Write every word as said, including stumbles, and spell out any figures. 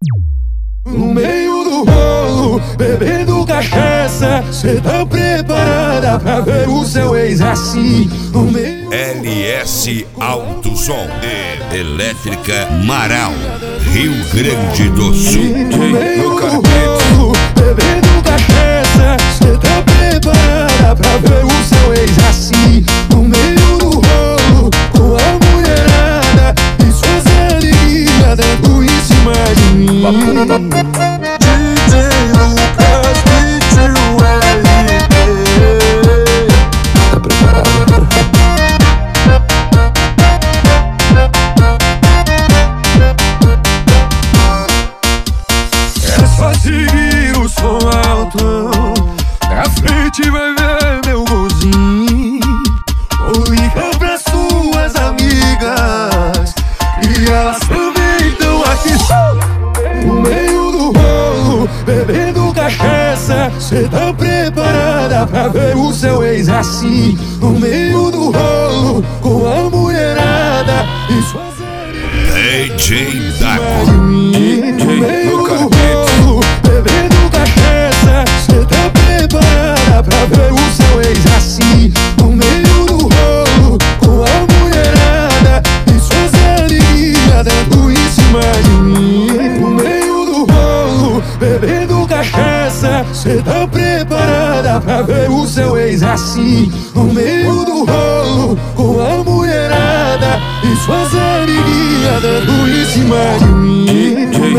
No meio do rolo, bebendo cachaça, cê tá preparada pra ver o seu ex assim? No meio L S Alto Som e Elétrica Marau, Rio Grande do Sul. No meio do rolo, bebendo cachaça, cê tá preparada pra ver o seu ex assim? No meio do rolo, com a mulherada e suas alegrias dando em cima de mim. Seguir o som alto, pra frente vai ver meu golzinho. Ou liga pra suas amigas, e elas também estão aqui. No meio do rolo, bebendo cachaça, cê tá preparada pra ver o seu ex assim? No meio do rolo, com a mulherada e suas D J Daco. No meio do rolo, bebendo cachaça, cê tá preparada pra ver o seu ex assim? No meio do rolo, com a mulherada e suas alegrias dando em cima de mim. No meio do rolo, bebendo cachaça, cê tá preparada pra ver o seu ex assim? No meio do rolo, com a mulherada e suas alegrias dando em cima de mim.